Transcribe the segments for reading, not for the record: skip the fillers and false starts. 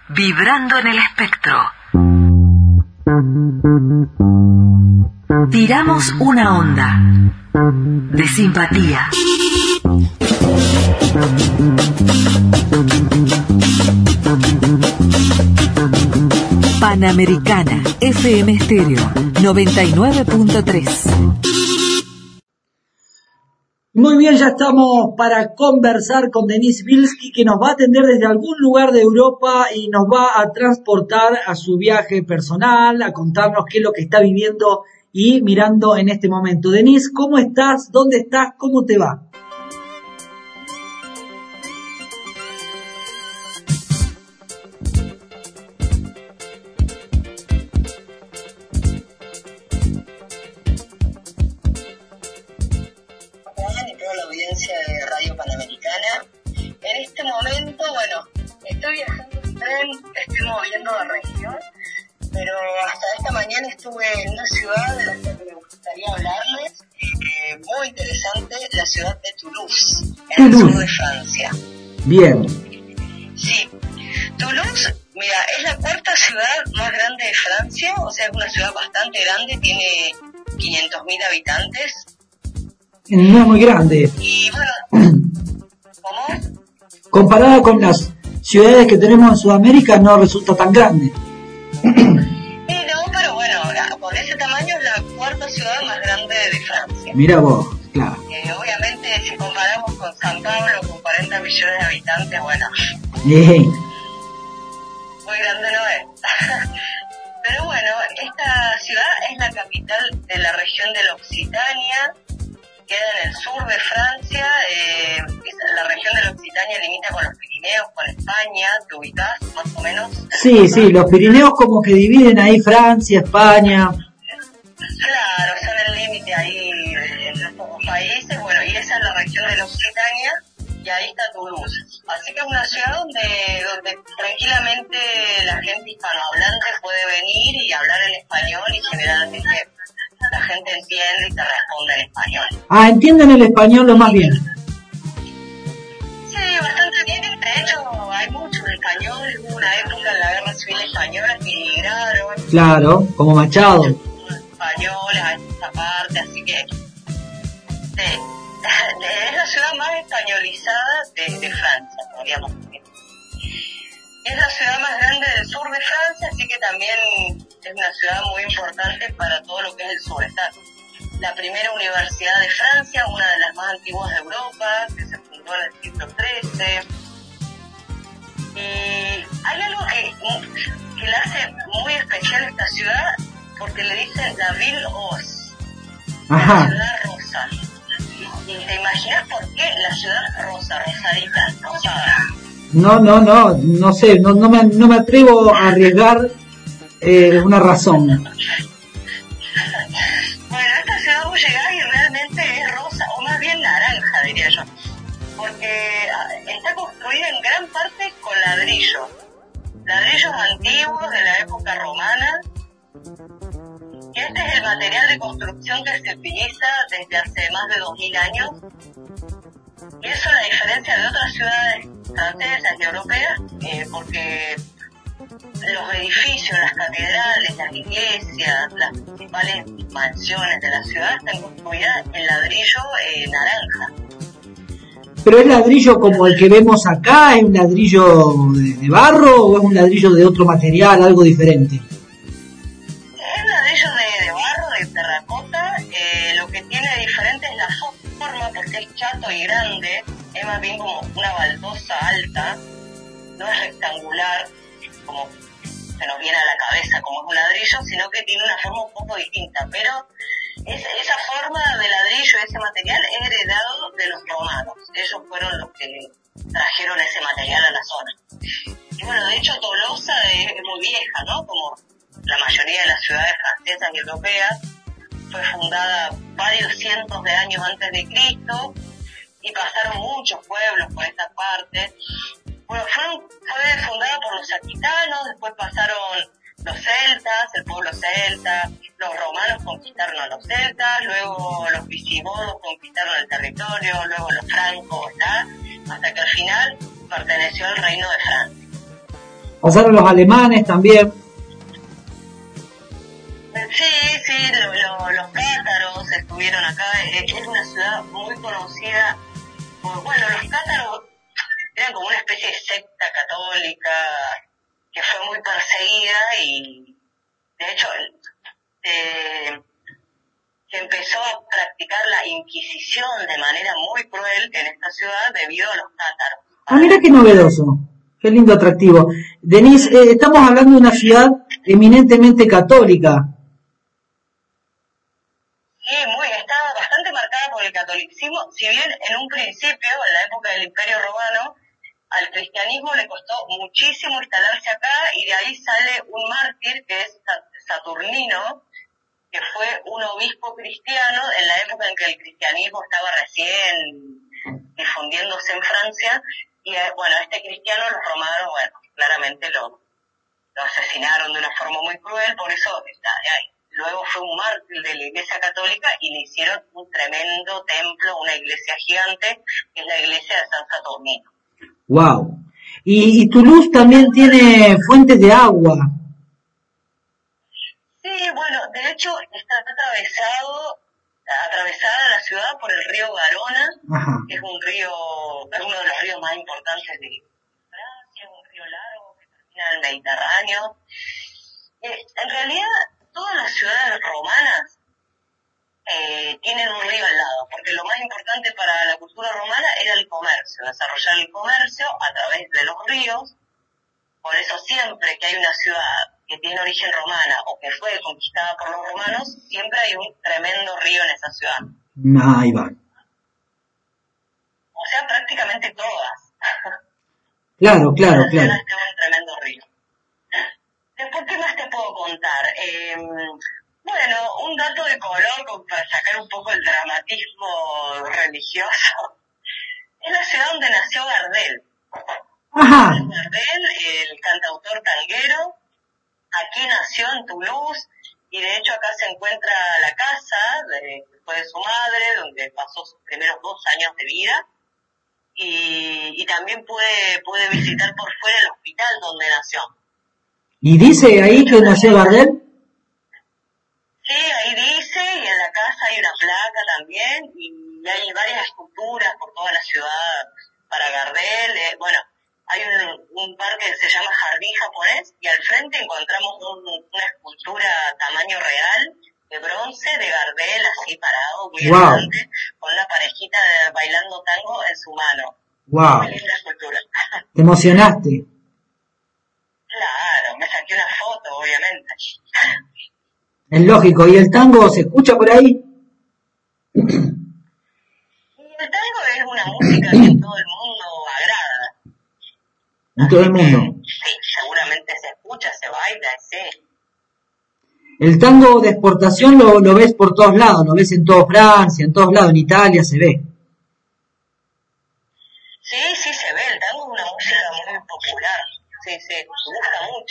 Vibrando en el espectro. Tiramos una onda de simpatía. Panamericana FM Estéreo 99.3. Muy bien, ya estamos para conversar con Denise Bilski, que nos va a atender desde algún lugar de Europa y nos va a transportar a su viaje personal, a contarnos qué es lo que está viviendo y mirando en este momento. Denise, ¿cómo estás? ¿Dónde estás? ¿Cómo te va? De Radio Panamericana. En este momento, estoy viajando en tren, estoy moviendo de región, pero hasta esta mañana estuve en una ciudad de la que me gustaría hablarles, muy interesante, la ciudad de Toulouse, en el sur de Francia. Bien. Sí, Toulouse, mira, es la cuarta ciudad más grande de Francia, o sea, es una ciudad bastante grande, tiene 500.000 habitantes. No es muy grande. Y bueno, ¿cómo? Comparada con las ciudades que tenemos en Sudamérica, no resulta tan grande. No, pero bueno, por ese tamaño es la cuarta ciudad más grande de Francia. Mira vos, claro. Obviamente, si comparamos con San Pablo, con 40 millones de habitantes, muy grande no es. Pero bueno, esta ciudad es la capital de la región de la Occitania. Queda en el sur de Francia, la región de la Occitania limita con los Pirineos, con España, ¿te ubicás más o menos? Sí, los Pirineos como que dividen ahí Francia, España. Claro, son el límite ahí entre estos dos países, y esa es la región de la Occitania, y ahí está Toulouse. Así que es una ciudad donde tranquilamente la gente hispanohablante puede venir y hablar en español y generalmente la gente entiende y te responde en español. Ah, entienden el español lo más bien. Sí, bastante bien. De hecho, hay muchos españoles. Hubo una época en la Guerra Civil Española que emigraron. Claro, como Machado. Españoles a esta parte, así que sí, es la ciudad más españolizada de Francia, podríamos decir. Es la ciudad más grande del sur de Francia, así que también es una ciudad muy importante para todo lo que es el sur. Está la primera universidad de Francia, una de las más antiguas de Europa, que se fundó en el siglo XIII. Y hay algo que la hace muy especial esta ciudad, porque le dicen la Ville Rose, la ciudad rosa. ¿Y te imaginas por qué la ciudad rosa, rosadita, rosada? No sé, no me atrevo a arriesgar una razón. Bueno, esta ciudad vos llegás y realmente es rosa, o más bien naranja, diría yo, porque está construida en gran parte con ladrillos antiguos de la época romana, y este es el material de construcción que se utiliza desde hace más de 2000 años. Y eso, a diferencia de otras ciudades francesas y europeas, porque los edificios, las catedrales, las iglesias, las principales mansiones de la ciudad están construidas en ladrillo naranja. ¿Pero es ladrillo como el que vemos acá? ¿Es un ladrillo de barro o es un ladrillo de otro material, algo diferente? Es un ladrillo de barro, de terracota. Lo que tiene de diferente es la forma, porque es chato y grande, es más bien como una baldosa alta, no es rectangular, como se nos viene a la cabeza como es un ladrillo, sino que tiene una forma un poco distinta, pero esa forma de ladrillo, ese material, es heredado de los romanos. Ellos fueron los que trajeron ese material a la zona. Y bueno, de hecho Tolosa es muy vieja, ¿no? Como la mayoría de las ciudades francesas y europeas, fue fundada varios cientos de años antes de Cristo, y pasaron muchos pueblos por esta parte. Bueno, fue fundada por los aquitanos, después pasaron los celtas, el pueblo celta, los romanos conquistaron a los celtas, luego los visigodos conquistaron el territorio, luego los francos, ¿verdad? Hasta que al final perteneció al reino de Francia. Pasaron los alemanes también. Sí, los cátaros estuvieron acá. Es una ciudad muy conocida bueno, los cátaros eran como una especie de secta católica que fue muy perseguida y de hecho se empezó a practicar la Inquisición de manera muy cruel en esta ciudad debido a los cátaros. Mira qué novedoso, qué lindo atractivo. Denise, estamos hablando de una ciudad eminentemente católica. Sí, estaba bastante marcada por el catolicismo, si bien en un principio, en la época del Imperio Romano, al cristianismo le costó muchísimo instalarse acá y de ahí sale un mártir que es Saturnino, que fue un obispo cristiano en la época en que el cristianismo estaba recién difundiéndose en Francia y bueno, este cristiano los romanos, bueno, claramente lo asesinaron de una forma muy cruel, por eso luego fue un mártir de la Iglesia Católica y le hicieron un tremendo templo, una iglesia gigante, que es la iglesia de San Saturnino. Wow. Y Toulouse también tiene fuentes de agua. Sí, bueno, de hecho está atravesada la ciudad por el río Garona. Ajá. Que es un río, es uno de los ríos más importantes de Francia, un río largo que termina en el Mediterráneo. En realidad, todas las ciudades romanas tienen un río al lado, porque lo más importante para la cultura romana era el comercio, desarrollar el comercio a través de los ríos. Por eso siempre que hay una ciudad que tiene origen romana o que fue conquistada por los romanos, siempre hay un tremendo río en esa ciudad. Ahí va. O sea, prácticamente todas. Claro. Tiene un tremendo río. Después, ¿qué más te puedo contar? Bueno, un dato de color para sacar un poco el dramatismo religioso. Es la ciudad donde nació Gardel. Ajá. Gardel, el cantautor tanguero, aquí nació en Toulouse y de hecho acá se encuentra la casa que fue de su madre, donde pasó sus primeros 2 años de vida y también pude visitar por fuera el hospital donde nació. ¿Y dice ahí que nació Gardel? Sí, ahí dice, y en la casa hay una placa también, y hay varias esculturas por toda la ciudad para Gardel. Bueno, hay un parque que se llama Jardín Japonés, y al frente encontramos una escultura tamaño real, de bronce, de Gardel, así parado, muy elegante, con una parejita bailando tango en su mano. Wow. Muy linda escultura. ¿Te emocionaste? Claro, me saqué una foto, obviamente. Es lógico. ¿Y el tango se escucha por ahí? Y el tango es una música que en todo el mundo agrada. En todo el mundo. Sí, seguramente se escucha, se baila, sí. El tango de exportación lo ves por todos lados, lo ves en toda Francia, en todos lados, en Italia se ve. Sí, se ve, el tango es una música muy popular. Sí, me gusta mucho.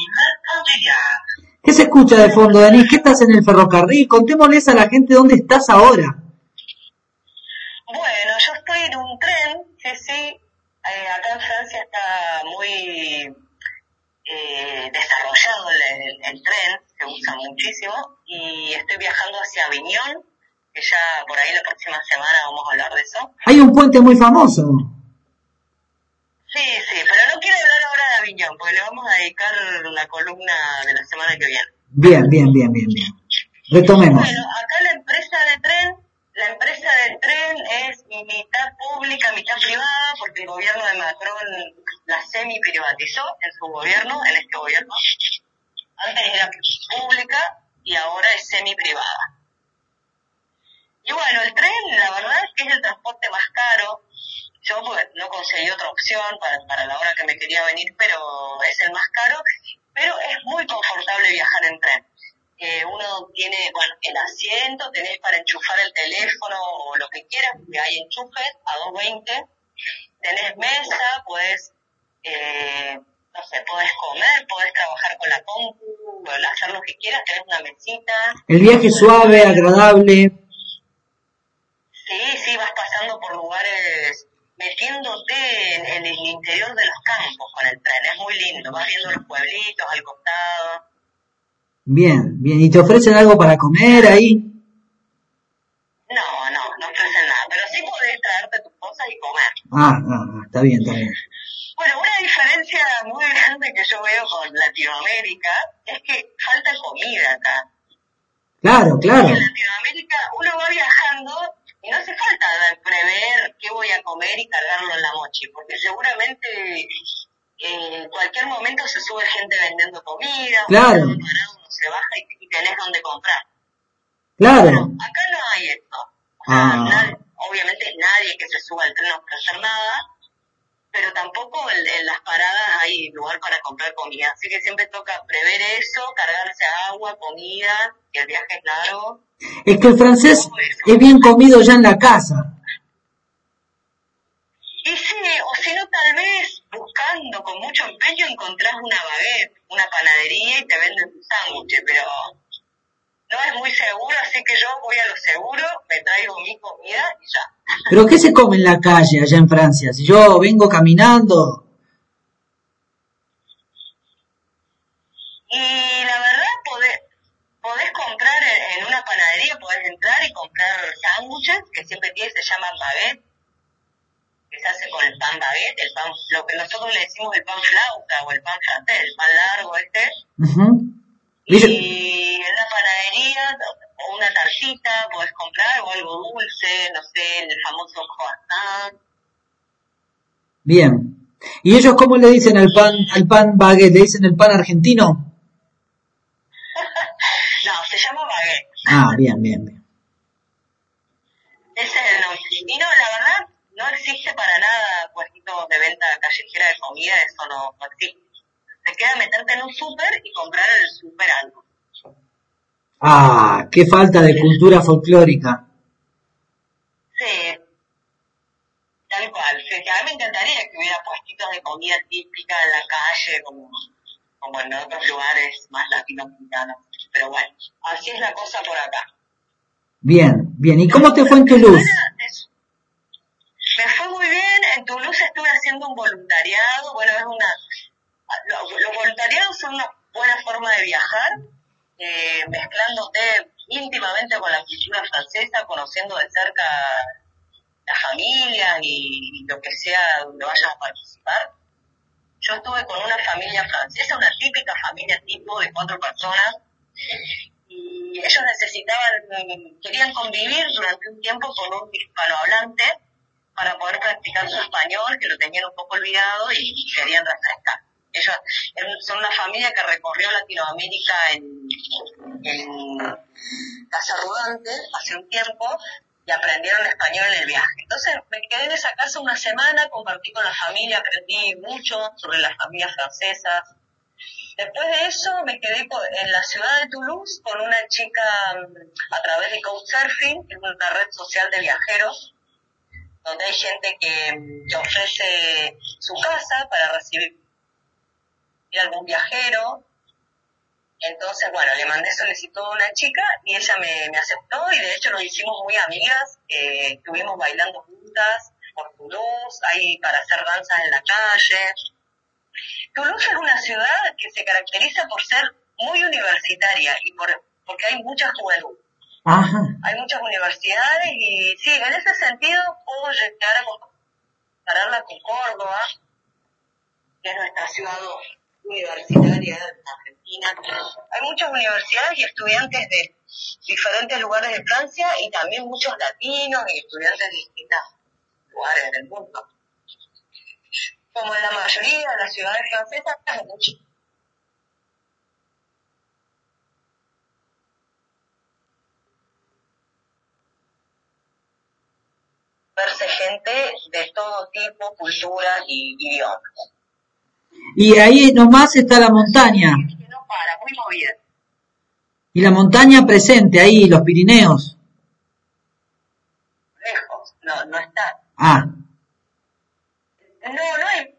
¿Qué se escucha de fondo, Denise? ¿Qué estás en el ferrocarril? Contémosles a la gente dónde estás ahora. Bueno, yo estoy en un tren, sí. Acá en Francia está muy desarrollado el tren, se usa muchísimo, y estoy viajando hacia Aviñón, que ya por ahí la próxima semana vamos a hablar de eso. Hay un puente muy famoso. Sí, pero no quiero hablar ahora de Aviñón, porque le vamos a dedicar la columna de la semana que viene. Bien. Retomemos. Bueno, acá la empresa de tren es mitad pública, mitad privada, porque el gobierno de Macron la semi-privatizó en su gobierno, en este gobierno. Antes era pública y ahora es semi-privada. Y bueno, el tren, la verdad es que es el transporte más caro. Yo no conseguí otra opción para la hora que me quería venir, pero es el más caro. Pero es muy confortable viajar en tren. Uno tiene, el asiento, tenés para enchufar el teléfono o lo que quieras, porque hay enchufes a 2.20. Tenés mesa, podés comer, podés trabajar con la compu, hacer lo que quieras, tenés una mesita. El viaje suave, agradable. Sí, vas pasando por lugares metiéndote en el interior de los campos con el tren. Es muy lindo, vas viendo los pueblitos al costado. Bien, bien. ¿Y te ofrecen algo para comer ahí? No ofrecen nada, pero sí podés traerte tus cosas y comer. Está bien, está bien. Bueno, una diferencia muy grande que yo veo con Latinoamérica es que falta comida acá. Claro. En Latinoamérica uno va viajando y no hace falta prever qué voy a comer y cargarlo en la mochi, porque seguramente en cualquier momento se sube gente vendiendo comida, Claro. uno se baja y tenés donde comprar. Claro. Bueno, acá no hay esto. O sea, obviamente nadie que se suba al tren no puede hacer nada, pero tampoco en las paradas hay lugar para comprar comida. Así que siempre toca prever eso, cargarse agua, comida, si el viaje es largo. Es que el francés es bien comido ya en la casa. Y sí, o si no, tal vez buscando con mucho empeño encontrás una baguette, una panadería y te venden tu sándwich, pero no es muy seguro, así que yo voy a lo seguro, me traigo mi comida y ya. ¿Pero qué se come en la calle allá en Francia? Si yo vengo caminando... Y la verdad, podés comprar en una panadería, podés entrar y comprar sándwiches, que siempre se llaman baguette, que se hace con el pan baguette, el pan, lo que nosotros le decimos el pan flauta o el pan francés, el pan largo Y en la panadería, o una tartita, podés comprar, o algo dulce, no sé, el famoso croissant. Bien. ¿Y ellos cómo le dicen al pan baguette? ¿Le dicen el pan argentino? No, se llama baguette. Bien. Ese es el nombre. Y no, la verdad, no existe para nada puestitos de venta callejera de comida, eso no existe. Te queda meterte en un súper y comprar en el súper algo. Qué falta de cultura folclórica. Sí, tal cual. Sí, que a mí me encantaría que hubiera puestitos de comida típica en la calle, como en otros lugares más latinoamericanos. Pero bueno, así es la cosa por acá. Bien. ¿Y cómo te fue en Toulouse? Me fue muy bien. En Toulouse estuve haciendo un voluntariado. Bueno, los voluntariados son una buena forma de viajar, mezclándote íntimamente con la cultura francesa, conociendo de cerca las familias y lo que sea donde vayas a participar. Yo estuve con una familia francesa, una típica familia tipo de 4 personas, y ellos querían convivir durante un tiempo con un hispanohablante para poder practicar su español, que lo tenían un poco olvidado y querían refrescar. Ellos son una familia que recorrió Latinoamérica en casa rodante hace un tiempo y aprendieron español en el viaje. Entonces me quedé en esa casa una semana, compartí con la familia, aprendí mucho sobre las familias francesas. Después de eso me quedé en la ciudad de Toulouse con una chica a través de Couchsurfing, que es una red social de viajeros, donde hay gente que ofrece su casa para recibir algún viajero. Entonces, bueno, le mandé solicitud a una chica y ella me aceptó y de hecho nos hicimos muy amigas, estuvimos bailando juntas por Toulouse, ahí para hacer danzas en la calle. Toulouse es una ciudad que se caracteriza por ser muy universitaria y porque hay mucha juventud. Ajá. Hay muchas universidades y sí, en ese sentido puedo llegar a compararla con Córdoba, que es nuestra ciudad universitaria de Argentina. Hay muchas universidades y estudiantes de diferentes lugares de Francia y también muchos latinos y estudiantes de distintos lugares del mundo. Como en la mayoría de las ciudades francesas, hay mucho. Verse gente de todo tipo, culturas y idiomas. Y ahí nomás está la montaña. Que no para, muy movida. Y la montaña presente, ahí, los Pirineos. Lejos, no está. No hay.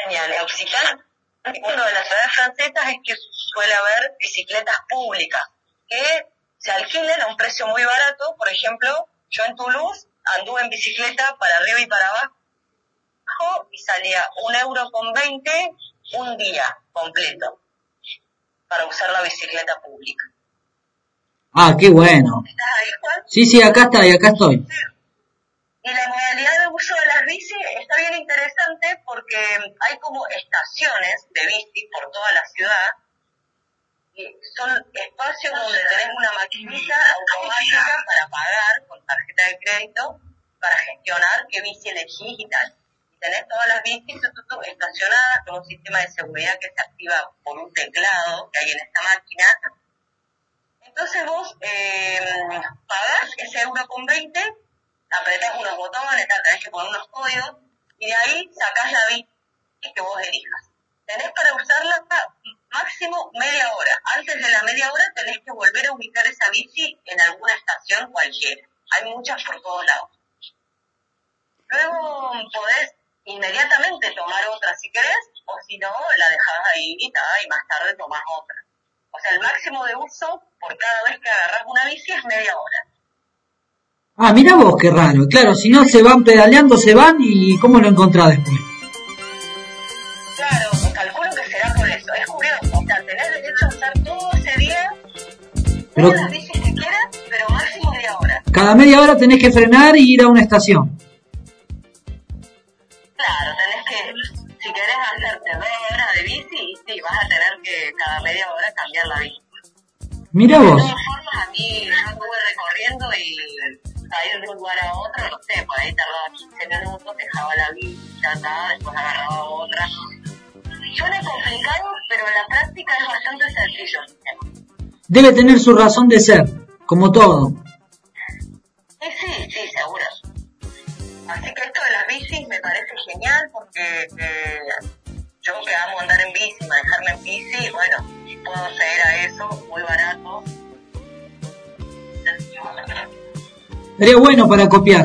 Genial. En Occitania, uno de las ciudades francesas es que suele haber bicicletas públicas que se alquilan a un precio muy barato. Por ejemplo, yo en Toulouse anduve en bicicleta para arriba y para abajo y salía €1,20 un día completo para usar la bicicleta pública. Ah, qué bueno. ¿Estás ahí, Juan? Sí, acá estoy. Y la modalidad de uso de las bicis está bien interesante porque hay como estaciones de bici por toda la ciudad. Y son espacios donde tenés una maquinita automática para pagar con tarjeta de crédito, para gestionar qué bici elegís y tal. Y tenés todas las bicis estacionadas con un sistema de seguridad que se activa por un teclado que hay en esta máquina. Entonces vos pagás ese €1,20, apretás unos botones, tenés que poner unos códigos, y de ahí sacás la bici que vos elijas. Tenés para usarla máximo media hora. Antes de la media hora tenés que volver a ubicar esa bici en alguna estación cualquiera. Hay muchas por todos lados. Luego podés inmediatamente tomar otra si querés, o si no, la dejás ahí y más tarde tomás otra. O sea, el máximo de uso por cada vez que agarrás una bici es media hora. Ah, mira vos, qué raro. Claro, si no se van pedaleando, se van, y ¿cómo lo encontrás después? Claro, calculo que será por eso. Es curioso, o sea, tenés derecho a usar todo ese día, pero todas las bicis que quieras, pero máximo media hora. Cada media hora tenés que frenar y ir a una estación. Claro, tenés que, si querés hacerte 2 horas de bici, sí, vas a tener que cada media hora cambiar la bici. Mira vos. De todas formas, a mí yo estuve recorriendo y a ir de un lugar a otro, no sé, por ahí tardaba 15 minutos, dejaba la bici, después agarraba otra. Suena complicado, pero en la práctica es bastante sencillo. Debe tener su razón de ser, como todo. Sí, seguro. Así que esto de las bicis me parece genial porque yo que amo andar en bici, manejarme en bici, bueno, puedo acceder a eso muy barato. Sería bueno para copiar.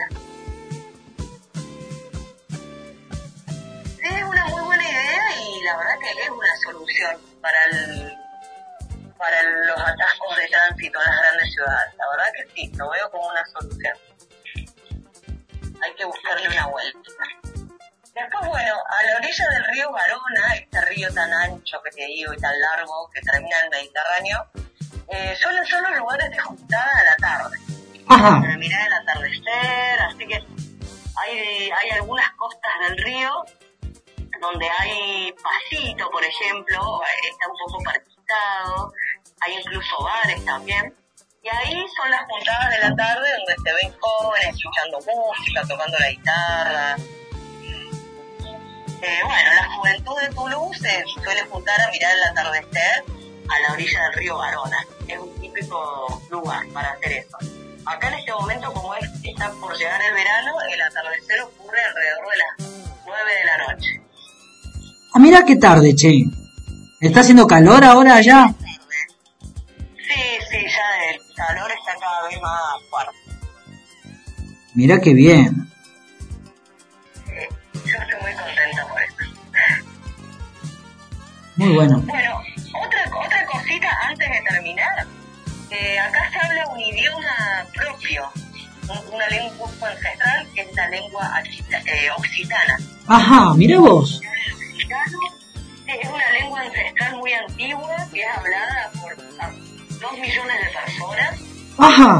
Sí, es una muy buena idea y la verdad que es una solución para los atascos de tránsito en las grandes ciudades. La verdad que sí, lo veo como una solución. Hay que buscarle una vuelta. Después, bueno, a la orilla del río Garona, este río tan ancho que te digo y tan largo que termina en el Mediterráneo, suelen ser los lugares de juntada a la tarde. Ajá. Para mirar el atardecer, así que hay algunas costas del río donde hay pasito, por ejemplo, está un poco parquizado, hay incluso bares también. Y ahí son las juntadas de la tarde donde se ven jóvenes escuchando música, tocando la guitarra. Bueno, la juventud de Toulouse se suele juntar a mirar el atardecer a la orilla del río Garona. Es un típico lugar para hacer eso. Acá en este momento, como está por llegar el verano, el atardecer ocurre alrededor de las 9 de la noche. Ah, mira qué tarde, che. ¿Está haciendo calor ahora allá? Sí, ya el calor está cada vez más fuerte. Mira qué bien. Yo estoy muy contenta por eso. Muy bueno. Bueno, otra cosita antes de terminar. Acá se habla un idioma propio, una lengua ancestral que es la lengua occitana. Ajá, mira vos. El occitano es una lengua ancestral muy antigua que es hablada por 2 millones de personas. Ajá.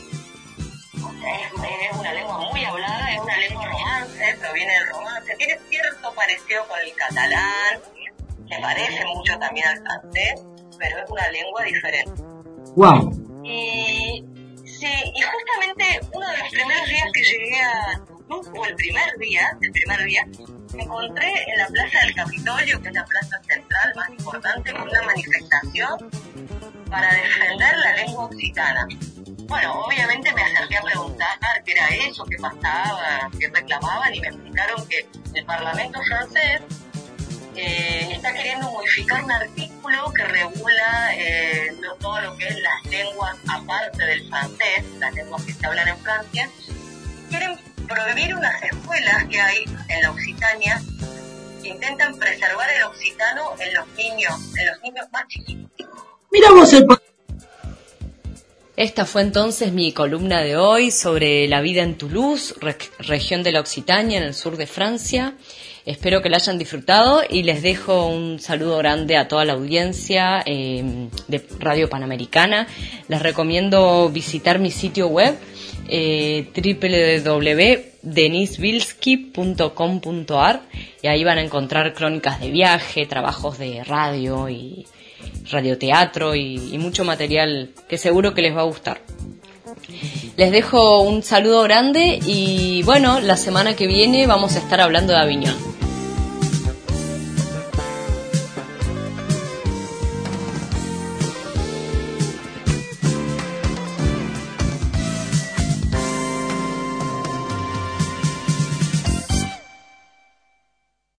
Es una lengua muy hablada, es una lengua romance, proviene del romance, tiene cierto parecido con el catalán, se parece mucho también al francés, pero es una lengua diferente. Wow. Y justamente uno de los primeros días que llegué a Toulouse, o el primer día, me encontré en la Plaza del Capitolio, que es la plaza central más importante, con una manifestación para defender la lengua occitana. Bueno, obviamente me acerqué a preguntar qué era eso, qué pasaba, qué reclamaban, y me explicaron que el Parlamento francés está queriendo modificar un artículo que regula todo lo que es las lenguas aparte del francés, las lenguas que se hablan en Francia. Quieren prohibir unas escuelas que hay en la Occitania intentan preservar el occitano en los niños más chiquitos. Miramos el Esta fue entonces mi columna de hoy sobre la vida en Toulouse, región de la Occitania, en el sur de Francia. Espero que la hayan disfrutado y les dejo un saludo grande a toda la audiencia de Radio Panamericana. Les recomiendo visitar mi sitio web www.denisbilski.com.ar y ahí van a encontrar crónicas de viaje, trabajos de radio y radioteatro y mucho material que seguro que les va a gustar. Les dejo un saludo grande y bueno, la semana que viene vamos a estar hablando de Aviñón.